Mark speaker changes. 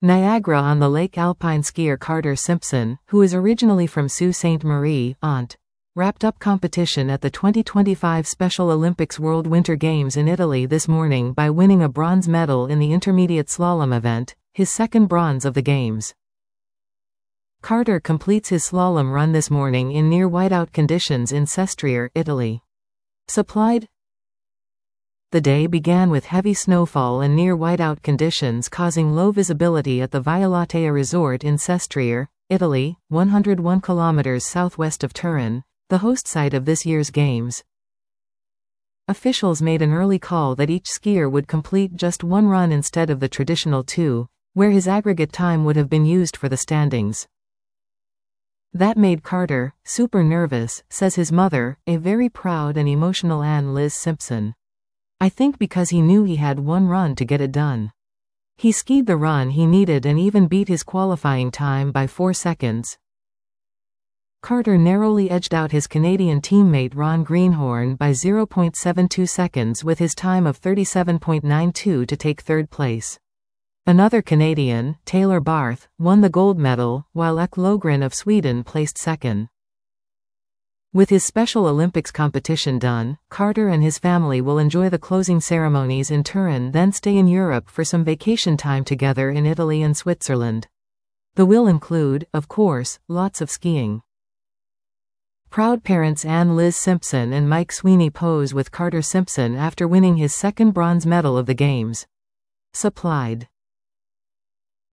Speaker 1: Niagara-on-the-Lake alpine skier Carter Simpson, who is originally from Sault Ste. Marie, Ont., wrapped up competition at the 2025 Special Olympics World Winter Games in Italy this morning by winning a bronze medal in the intermediate slalom event, his second bronze of the Games. Carter completes his slalom run this morning in near whiteout conditions in Sestriere, Italy. Supplied. The day began with heavy snowfall and near whiteout conditions causing low visibility at the Vaiolatea Resort in Sestriere, Italy, 101 kilometers southwest of Turin, the host site of this year's Games. Officials made an early call that each skier would complete just one run instead of the traditional two, where his aggregate time would have been used for the standings. That made Carter super nervous, says his mother, a very proud and emotional Anne-Liz Simpson. I think because he knew he had one run to get it done. He skied the run he needed and even beat his qualifying time by 4 seconds. Carter narrowly edged out his Canadian teammate Ron Greenhorn by 0.72 seconds with his time of 37.92 to take third place. Another Canadian, Taylor Barth, won the gold medal, while Ek Logren of Sweden placed second. With his Special Olympics competition done, Carter and his family will enjoy the closing ceremonies in Turin, then stay in Europe for some vacation time together in Italy and Switzerland. The will include, of course, lots of skiing. Proud parents Anne-Liz Simpson and Mike Sweeney pose with Carter Simpson after winning his second bronze medal of the Games. Supplied.